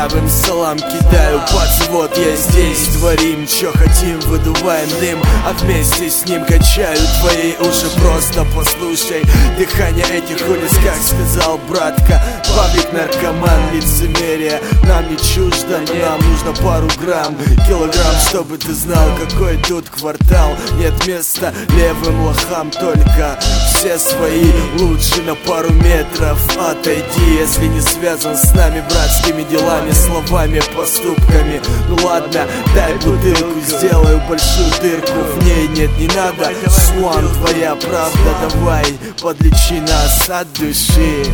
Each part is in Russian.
кудрявым салам кидаю. Пац, вот я здесь, творим, чё хотим, выдуваем дым, а вместе с ним качаю твои уши. Просто послушай дыхание этих улиц, как сказал братка Павлик, наркоман, лицемерие нам не чуждо, но нам нужно пару грамм, килограмм, чтобы ты знал, какой тут квартал. Нет места левым лохам, только все свои. Лучше на пару метров отойди, если не связан с нами братскими делами, словами, поступками. Ну ладно, дай бутылку, сделаю большую дырку, в ней нет, не надо Суан, твоя правда, давай подлечи нас от души.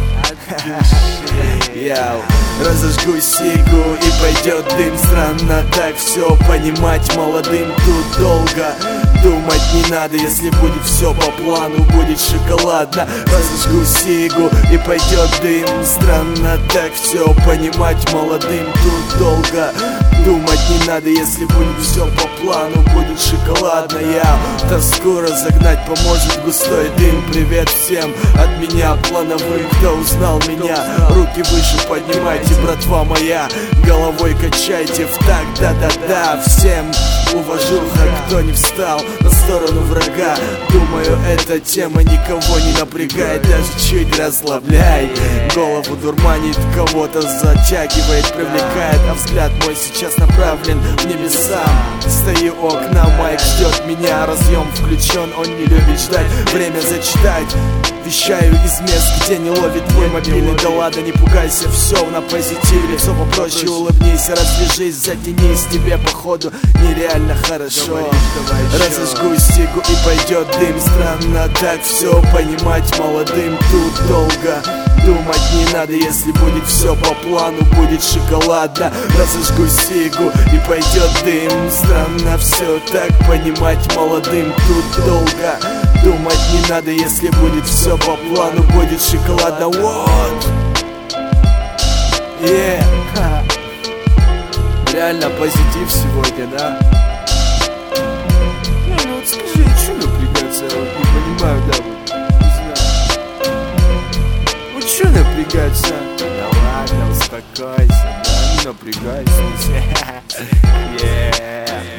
Яу. Разожгу сигу и пойдет дым. Странно так все понимать молодым, тут долго думать не надо. Если будет все по плану, будет шоколадно. Разожгу сигу и пойдет дым. Странно так все понимать молодым, тут долго думать не надо. Если будет все по плану, будет шоколадно. Я тоску разогнать поможет густой дым. Привет всем от меня плановым, кто узнал меня. Руки выше поднимайте, братва моя, головой качайте в такт, да-да-да. Всем уважуха, кто не встал на сторону врага. Думаю, эта тема никого не напрягает, даже чуть расслабляет. Голову дурманит, кого-то затягивает, привлекает, а взгляд мой сейчас направлен в небеса. Стою у окна, майк ждет меня, разъем включен, он не любит ждать. Время зачитать, вещаю из мест, где не ловит твой мобильный. Да ладно, не пугайся, все на позитиве. Все попроще, улыбнись, развяжись, затянись. Тебе походу нереально хорошо. Разожгу стигу и пойдет дым. Странно так все понимать молодым, тут долго думать не надо. Если будет все по плану, будет шоколадно. Разожгу сигу и пойдет дым. Странно все так понимать молодым, тут долго думать не надо. Если будет все по плану, будет шоколадно. Вот. Реально позитив сегодня, да? Ну вот скажи, что напрягаться, я вот не понимаю, да, вот, не знаю. Вот что напрягаться? Да ладно, успокойся, да, не напрягайся.